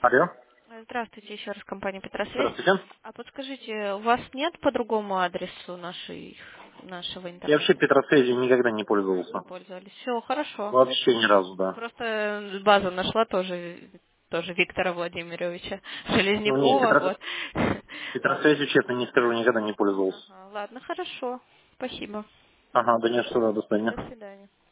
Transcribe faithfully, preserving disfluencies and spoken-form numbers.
Алло. Здравствуйте, еще раз компания Петросвязь. Здравствуйте. А подскажите, у вас нет по другому адресу нашей, нашего Я вообще интернета? Петросвязью никогда не Не пользовался. пользовались? Все, хорошо. Вообще ни разу, да. Просто базу нашла тоже, тоже Виктора Владимировича Ну, не, Железнякова, Петро... вот. Ладно. Петросвязью, честно, не скажу, никогда не пользовался. Ага, ладно, хорошо. Спасибо. Ага, да нет, что да, до свидания. До свидания.